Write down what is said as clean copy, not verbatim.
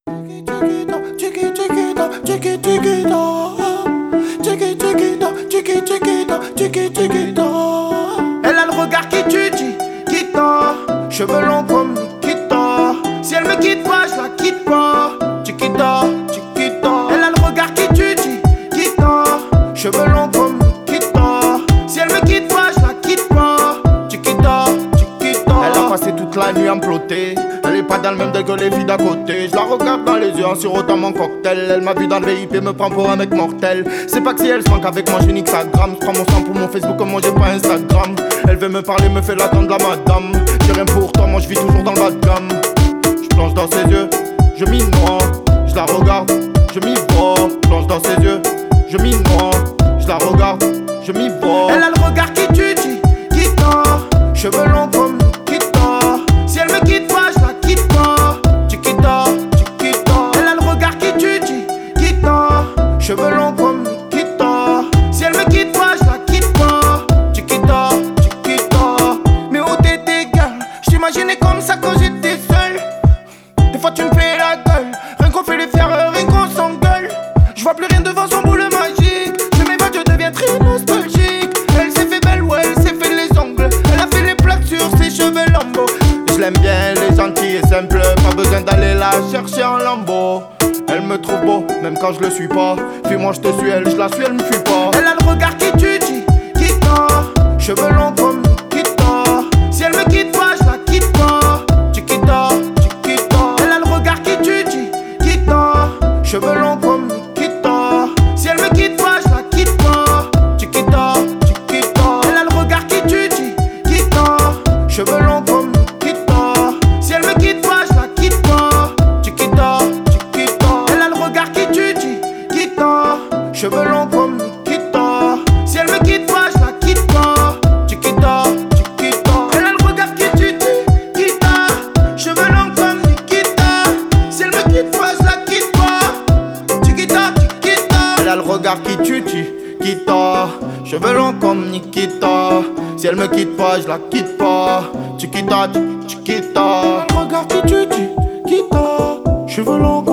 Elle a le regard qui tue, qui tord. Cheveux longs comme Nikita. Si elle me quitte pas, je la quitte pas. Chiquita, chiquita. Elle a le regard qui tue, qui tord. Cheveux longs comme Nikita. Si elle me quitte pas, je la quitte pas. Chiquita, chiquita. Elle a passé toute la nuit à me plotter. Elle est pas dans le même degré que les filles d'à côté. Je la regarde dans les yeux en sirotant mon cocktail. Elle m'a vu dans le VIP, me prend pour un mec mortel. C'est pas que si elle se manque avec moi, j'ai nique sa gramme. Je prends mon sang pour mon Facebook, comme moi j'ai pas Instagram. Elle veut me parler, me fait l'attendre la madame. J'ai rien pour toi, moi je vis toujours dans le bas de gamme. Je plonge dans ses yeux, je m'y noie. Je la regarde, je m'y vois. Plonge dans ses yeux, je m'y noie. Je la regarde, je m'y vois. Elle a le regard qui tue, qui tord. Cheveux longs comme Nikita. Si elle me quitte pas, je la quitte pas. Chiquita, chiquita. Elle a le regard qui tue, qui tord. Cheveux longs comme Nikita. Si elle me quitte pas, je la quitte pas. Chiquita, chiquita. Mais où t'étais, girl? J'imaginais comme ça quand j'étais seul. Des fois tu me fais la gueule. Rien qu'on fait les faire, rien qu'on s'engueule. Je vois plus rien devant son boule magique. Je m'évade, je deviens très nostalgique. Elle s'est fait belle, ouais, elle s'est fait les ongles. Elle a fait les plaques sur ses cheveux lambeaux. Je l'aime bien, elle est gentille et simple. Pas besoin d'aller la chercher en lambeau. Elle me trouve beau, même quand je le suis pas. Puis moi je te suis, elle, je la suis, elle me fuit pas. Elle a le regard qui tue, qui tord. Cheveux longs comme Nikita. Si elle me quitte pas, je la quitte pas. Chiquita, chiquita. Elle a le regard qui tue, qui tord. Cheveux longs comme Nikita. Si elle me quitte pas, je la quitte pas. Chiquita, chiquita. Elle a le regard qui tue, qui tord. Cheveux longs comme Nikita. Si elle me quitte pas, je la quitte pas. Chiquita, chiquita. Elle a le regard qui tue, qui tord. Cheveux longs comme Nikita. Si elle me quitte pas, je la quitte pas. Chiquita, chiquita. Elle a le regard qui tue, qui tord. Cheveux longs comme Nikita. Si elle me quitte pas, je la quitte pas. Chiquita, chiquita. Elle a le regard qui tue, qui tord. Cheveux longs comme Nikita. Si elle me quitte pas, je la quitte pas. Chiquita, chiquita. Elle a le regard qui tue, qui tord. Cheveux longs